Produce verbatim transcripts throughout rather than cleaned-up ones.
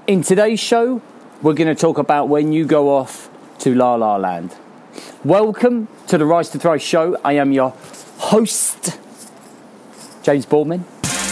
In today's show, we're going to talk about when you go off to La La Land. Welcome to the Rise to Thrive show. I am your host, James Boardman.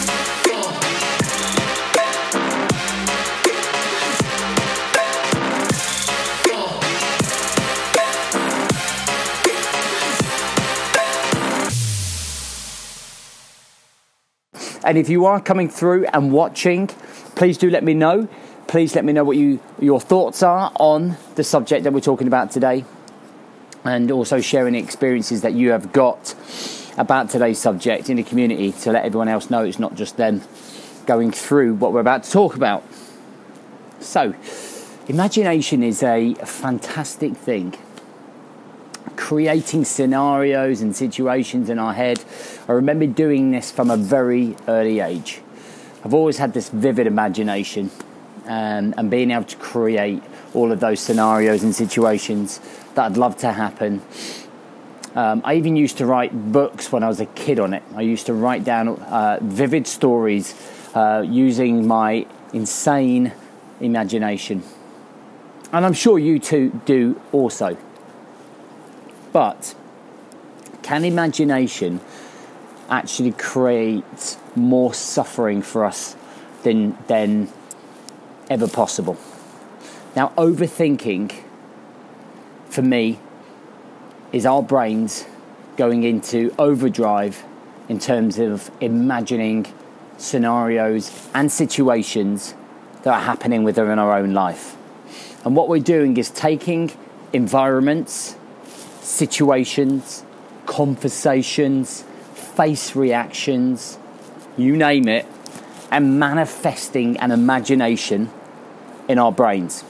And if you are coming through and watching, please do let me know. Please let me know what you your thoughts are on the subject that we're talking about today, and also sharing the experiences that you have got about today's subject in the community to let everyone else know it's not just them going through what we're about to talk about. So, imagination is a fantastic thing. Creating scenarios and situations in our head. I remember doing this from a very early age. I've always had this vivid imagination, um, and being able to create all of those scenarios and situations that I'd love to happen. Um, I even used to write books when I was a kid on it. I used to write down uh, vivid stories uh, using my insane imagination. And I'm sure you two do also. But can imagination actually create more suffering for us than than ever possible? Now, overthinking, for me, is our brains going into overdrive in terms of imagining scenarios and situations that are happening within our own life. And what we're doing is taking environments, situations, conversations, face reactions, you name it, and manifesting an imagination in our brains.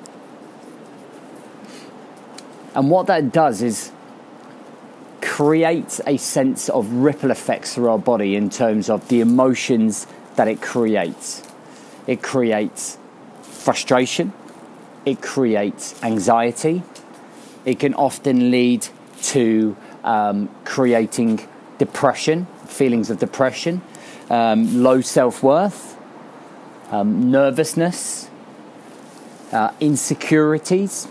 And what that does is create a sense of ripple effects through our body in terms of the emotions that it creates. It creates frustration, it creates anxiety. It can often lead to um, creating depression, feelings of depression, um, low self-worth, um, nervousness, uh, insecurities.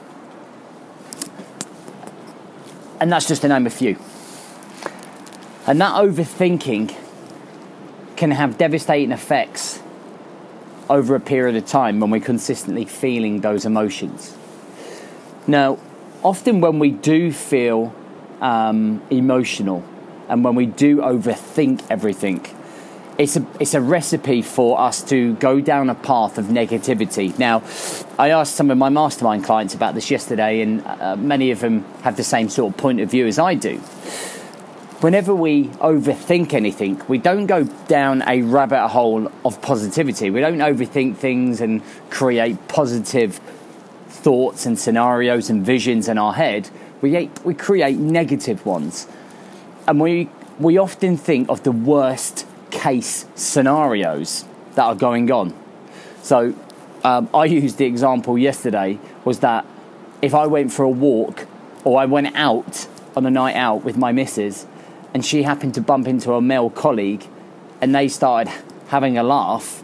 And that's just to name a few. And that overthinking can have devastating effects over a period of time when we're consistently feeling those emotions. Now, often when we do feel um, emotional and when we do overthink everything, it's a it's a recipe for us to go down a path of negativity. Now, I asked some of my mastermind clients about this yesterday, and uh, many of them have the same sort of point of view as I do. Whenever we overthink anything, we don't go down a rabbit hole of positivity. We don't overthink things and create positive thoughts and scenarios and visions in our head. We we create negative ones, and we we often think of the worst case scenarios that are going on. So um, I used the example yesterday was that if I went for a walk or I went out on a night out with my missus and she happened to bump into a male colleague and they started having a laugh,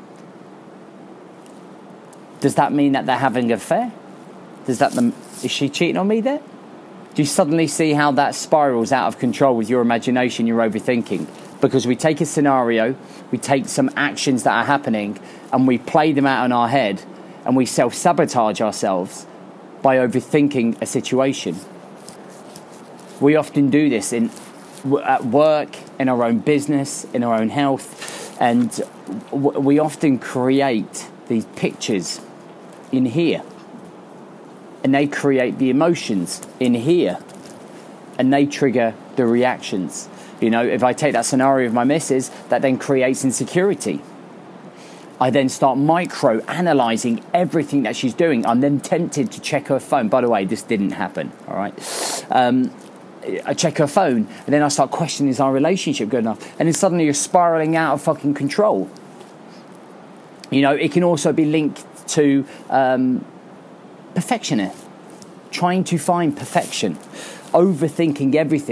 does that mean that they're having an affair? Does that is she cheating on me there? Do you suddenly see how that spirals out of control with your imagination, your overthinking? Because we take a scenario, we take some actions that are happening, and we play them out in our head, and we self-sabotage ourselves by overthinking a situation. We often do this in at work, in our own business, in our own health, and we often create these pictures in here. And they create the emotions in here. And they trigger the reactions. You know, if I take that scenario of my missus, that then creates insecurity. I then start micro-analysing everything that she's doing. I'm then tempted to check her phone. By the way, this didn't happen, all right? Um, I check her phone, and then I start questioning, is our relationship good enough? And then suddenly you're spiralling out of fucking control. You know, it can also be linked to um, perfectionism, trying to find perfection, overthinking everything,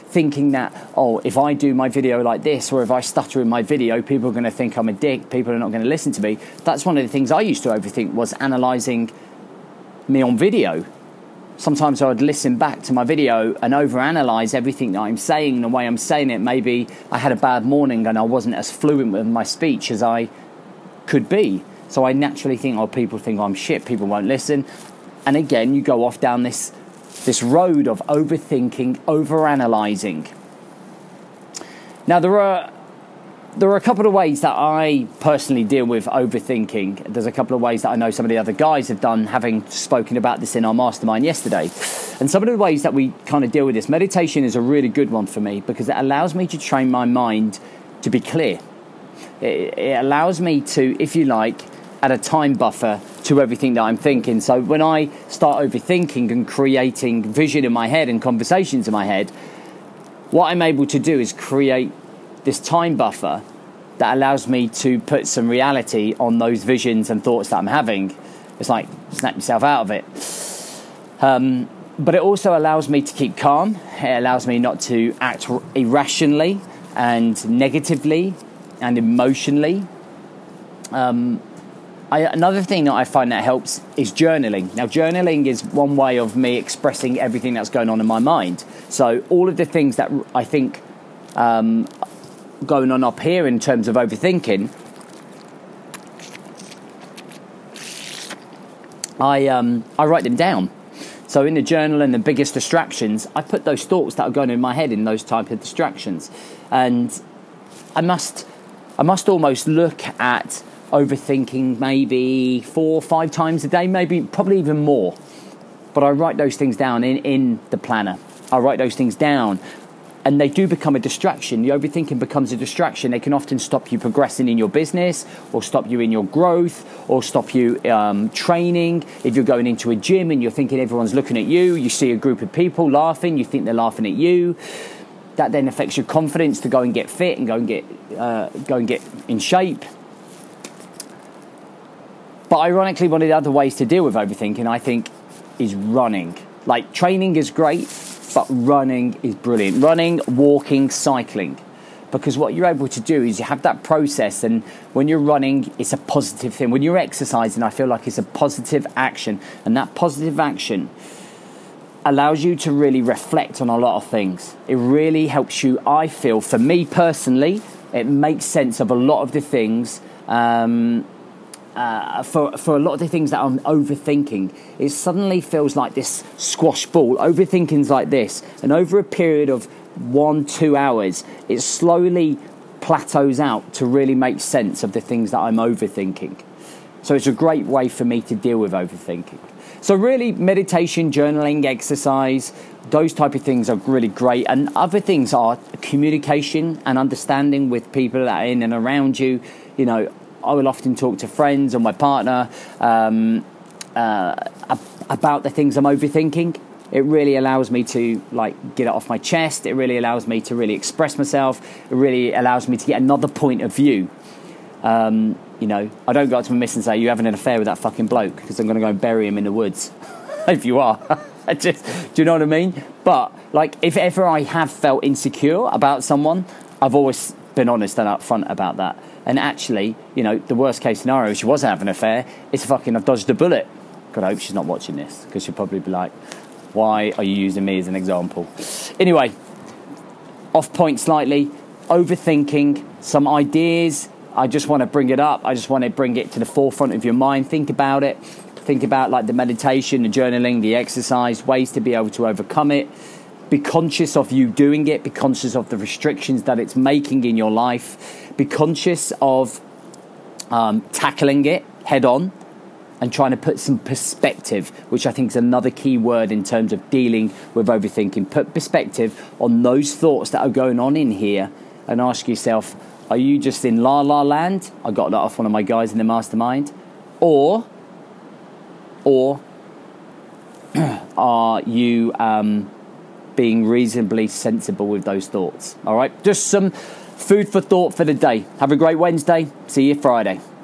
thinking that, oh, if I do my video like this, or if I stutter in my video, people are going to think I'm a dick, people are not going to listen to me. That's one of the things I used to overthink, was analysing me on video. Sometimes I would listen back to my video and overanalyze everything that I'm saying and the way I'm saying it. Maybe I had a bad morning and I wasn't as fluent with my speech as I could be. So I naturally think, oh, people think I'm shit, people won't listen. And again, you go off down this this road of overthinking, overanalyzing. Now, there are there are a couple of ways that I personally deal with overthinking. There's a couple of ways that I know some of the other guys have done, having spoken about this in our mastermind yesterday. And some of the ways that we kind of deal with this, meditation is a really good one for me, because it allows me to train my mind to be clear. It, it allows me to, if you like, add a time buffer to everything that I'm thinking. So when I start overthinking and creating vision in my head and conversations in my head, what I'm able to do is create this time buffer that allows me to put some reality on those visions and thoughts that I'm having. It's like, snap yourself out of it. Um, but it also allows me to keep calm. It allows me not to act irrationally and negatively and emotionally. Um, I, another thing that I find that helps is journaling. Now, journaling is one way of me expressing everything that's going on in my mind. So all of the things that I think um, going on up here in terms of overthinking, I um, I write them down. So in the journal and the biggest distractions, I put those thoughts that are going in my head in those type of distractions. And I must I must almost look at overthinking maybe four or five times a day, maybe probably even more. But I write those things down in, in the planner. I write those things down, and they do become a distraction. The overthinking becomes a distraction. They can often stop you progressing in your business, or stop you in your growth, or stop you um, training. If you're going into a gym and you're thinking everyone's looking at you, you see a group of people laughing, you think they're laughing at you. That then affects your confidence to go and get fit and go and get uh, go and get in shape. But ironically, one of the other ways to deal with overthinking, I think, is running. Like, training is great, but running is brilliant. Running, walking, cycling. Because what you're able to do is you have that process, and when you're running, it's a positive thing. When you're exercising, I feel like it's a positive action. And that positive action allows you to really reflect on a lot of things. It really helps you, I feel, for me personally, it makes sense of a lot of the things. Um... Uh, for for a lot of the things that I'm overthinking, it suddenly feels like this squash ball. Overthinking's like this, and over a period of one, two hours, it slowly plateaus out to really make sense of the things that I'm overthinking. So it's a great way for me to deal with overthinking. So really, meditation, journaling, exercise, those type of things are really great. And other things are communication and understanding with people that are in and around you. You know, I will often talk to friends or my partner um, uh, about the things I'm overthinking. It really allows me to like get it off my chest. It really allows me to really express myself. It really allows me to get another point of view. Um, you know, I don't go up to my miss and say, "You having an affair with that fucking bloke?" Because I'm going to go and bury him in the woods. If you are, just, do you know what I mean? But like, if ever I have felt insecure about someone, I've always been honest and upfront about that. And actually, you know, the worst case scenario, if she was having an affair, it's fucking, I've dodged a bullet. God, I hope she's not watching this, because she'll probably be like, why are you using me as an example? Anyway, off point slightly, overthinking, some ideas. I just want to bring it up. I just want to bring it to the forefront of your mind. Think about it. Think about like the meditation, the journaling, the exercise, ways to be able to overcome it. Be conscious of you doing it. Be conscious of the restrictions that it's making in your life. Be conscious of um, tackling it head on and trying to put some perspective, which I think is another key word in terms of dealing with overthinking. Put perspective on those thoughts that are going on in here and ask yourself, are you just in la la land? I got that off one of my guys in the mastermind. Or, or are you um, being reasonably sensible with those thoughts? All right, just some food for thought for the day. Have a great Wednesday. See you Friday.